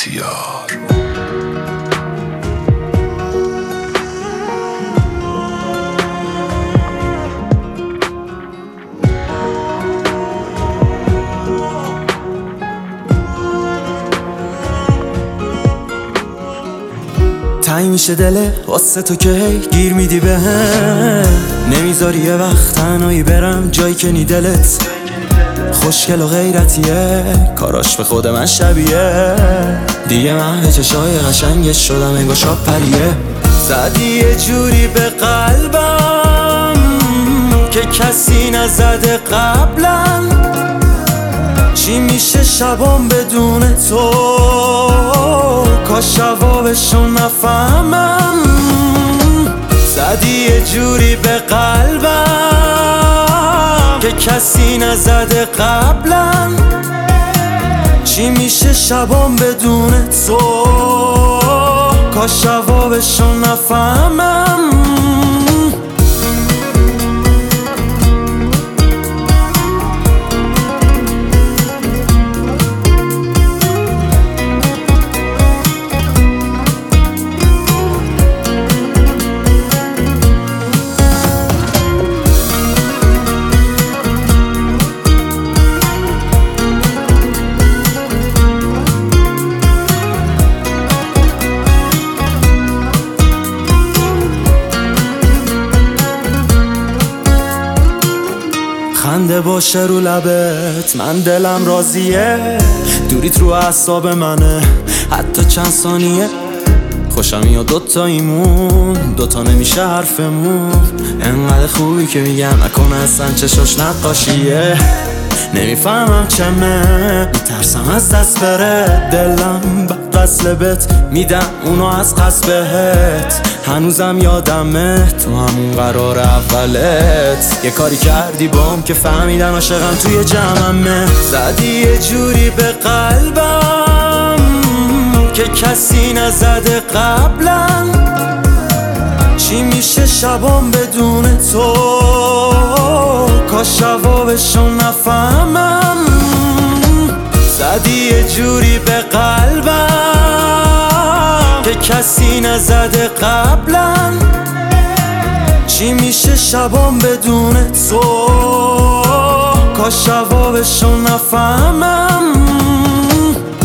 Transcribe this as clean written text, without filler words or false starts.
اختیار. تنگ میشه دله واسه تو که هی گیر میدی بهم، نمیذاری یه وقت تنهایی برم جایی که نی دلت خوشگل و غیرتیه، کاراش به خود من شبیه، دیگه من به چشای قشنگش شدم انگار شاب پریه. زدی یه جوری به قلبم که کسی نزده قبلا، چی میشه شبام بدون تو، کاش جوابشو نفهمم. زدی یه جوری به قلبم که کسی نزده قبلا، چی میشه شبام بدون تو، کاش جوابشو نفهمم. خنده باشه رو لبت من دلم راضیه، دوریت رو اعصاب منه حتی چند ثانیه، خوشم میاد دوتاییمون دوتا نمیشه حرفمون، انقدر خوبی که میگم نکنه اصلا چشاش نقاشیه. نمیفهمم چمه میترسم از دست بره دلم، وصل بهت میدم اونو از قصد بهت، هنوزم یادمه تو همون قرار اولت، یه کاری کردی بام که فهمیدم عاشقم توی جمعمه. زدی یه جوری به قلبم که کسی نزده قبلا، چی میشه شبام بدون تو، کاش جوابشو نفهمم. زدی یه جوری به قلبم که کسی نزده قبلا، چی میشه شبام بدون تو، کاش جوابشو نفهمم.